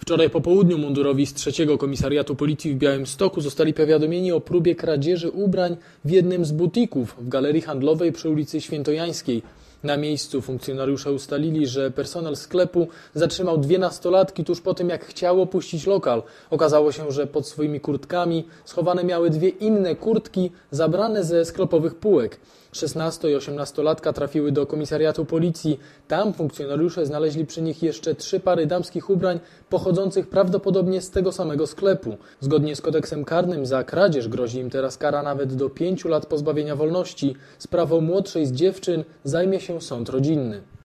Wczoraj po południu mundurowi z 3. Komisariatu Policji w Białymstoku zostali powiadomieni o próbie kradzieży ubrań w jednym z butików w galerii handlowej przy ulicy Świętojańskiej. Na miejscu funkcjonariusze ustalili, że personel sklepu zatrzymał 2 nastolatki tuż po tym, jak chciało opuścić lokal. Okazało się, że pod swoimi kurtkami schowane miały 2 inne kurtki zabrane ze sklepowych półek. 16- i 18-latka trafiły do komisariatu policji. Tam funkcjonariusze znaleźli przy nich jeszcze 3 pary damskich ubrań pochodzących prawdopodobnie z tego samego sklepu. Zgodnie z kodeksem karnym za kradzież grozi im teraz kara nawet do 5 lat pozbawienia wolności. Sprawą młodszej z dziewczyn zajmie się sąd rodzinny.